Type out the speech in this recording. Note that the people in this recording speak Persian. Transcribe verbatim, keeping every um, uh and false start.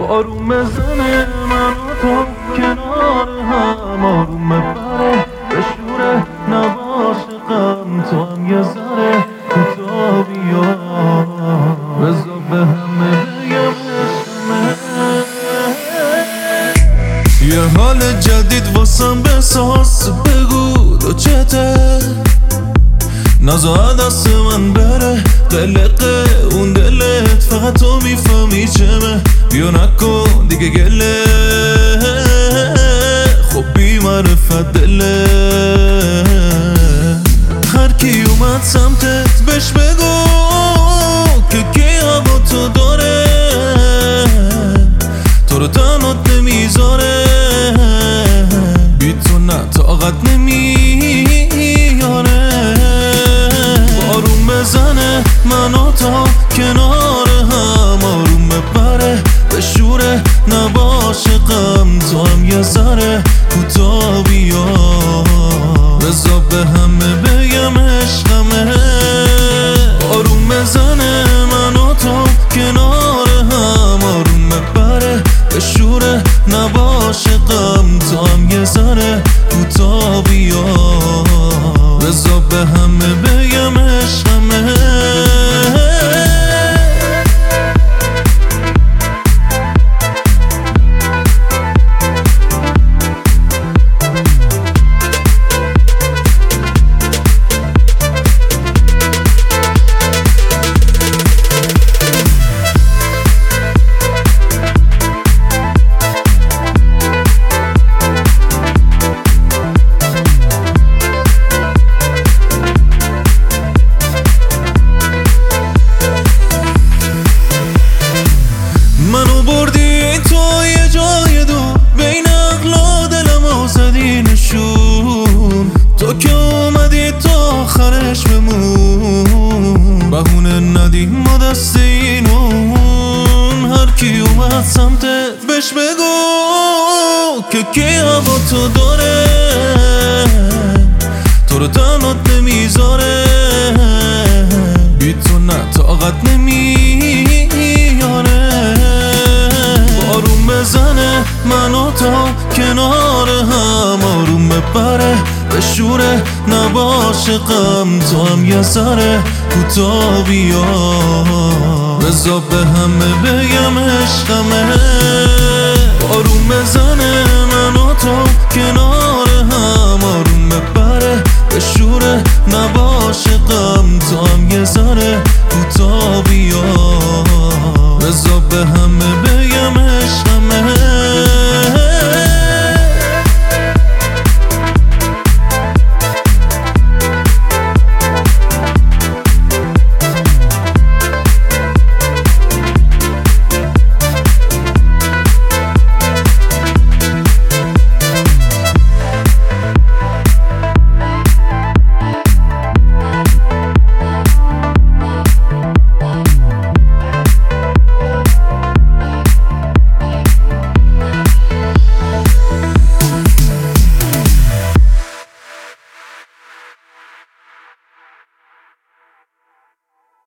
آروم بزنه من و تو کنار هم، آروم ببره بشوره نباشه غم، تو هم یه ذره کوتا بیا بذار به همه بگم عشقمه. یه حال جدید واسم بساز، بگو تو چته نزا دست من بره قلقه اون دلت، فقط تو میفهمی چمه، بیا نکن دیگه گله خب بی معرفت دله. هر کی اومد سمتت بهش بگو که کی هوا تو داره، تو رو تنات نمیذاره، بی تو نه طاقت نمیاره. آروم بزنه من و تا کنار هم، آروم ببره بشوره نباشه غم، تو هم یه ذره کوتا بیا بذار به همه بگم عشقمه. آروم بزنه من و تو کنار هم، آروم ببره بشوره نباشه غم، تو هم یه ذره کوتا بیا بذار به همه بگم عشقمه. منو بردی تو یه جای دور، بین عقل و دلم آزدی نشون، تو که اومدی تو آخرش بمون، بهونه ندی ما دست اینون. هر کی اومد سمتت بهش بگو که کی هوا تو داره، تو رو تنات نمیذاره، بی تو نه طاقت نمیاره. آروم بزنه من و تا کنار هم، آروم ببره بشوره نباشه غم، تو هم یه ذره کوتا بیا بذار به همه بگم عشقمه. آروم بزنه من و تو کنار هم، آروم ببره بشوره نباشه غم، تو هم یه ذره کوتا بیا